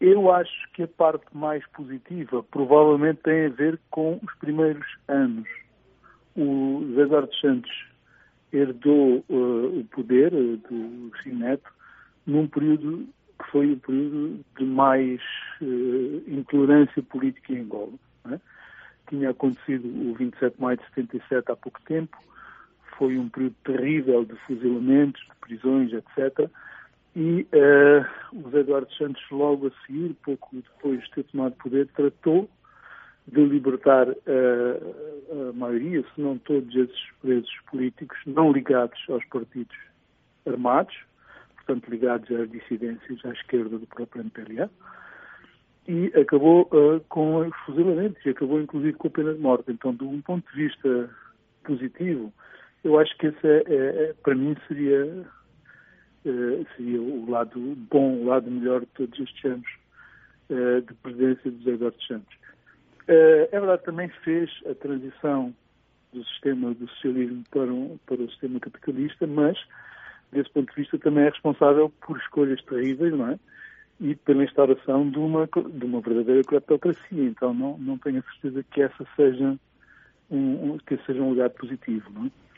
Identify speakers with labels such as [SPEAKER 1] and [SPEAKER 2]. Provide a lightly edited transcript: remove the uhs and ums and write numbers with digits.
[SPEAKER 1] Eu acho que a parte mais positiva provavelmente tem a ver com os primeiros anos. O José Eduardo Santos herdou o poder do Agostinho Neto num período que foi o período de mais intolerância política em Angola. Não é? Tinha acontecido o 27 de maio de 77 há pouco tempo, foi um período terrível de fuzilamentos, de prisões, etc. E o José Eduardo Santos, logo a seguir, pouco depois de ter tomado poder, tratou de libertar a maioria, se não todos esses presos políticos, não ligados aos partidos armados, portanto ligados às dissidências à esquerda do próprio MPLA, e acabou com os fuzilamentos, e acabou inclusive com a pena de morte. Então, de um ponto de vista positivo, eu acho que esse para mim seria o lado bom, o lado melhor de todos estes anos de presidência de José Eduardo Santos. É verdade, também fez a transição do sistema do socialismo para o sistema capitalista, mas, desse ponto de vista, também é responsável por escolhas terríveis, não é? E pela instauração de uma verdadeira cleptocracia. Então, não tenho a certeza que esse seja um legado positivo, não é?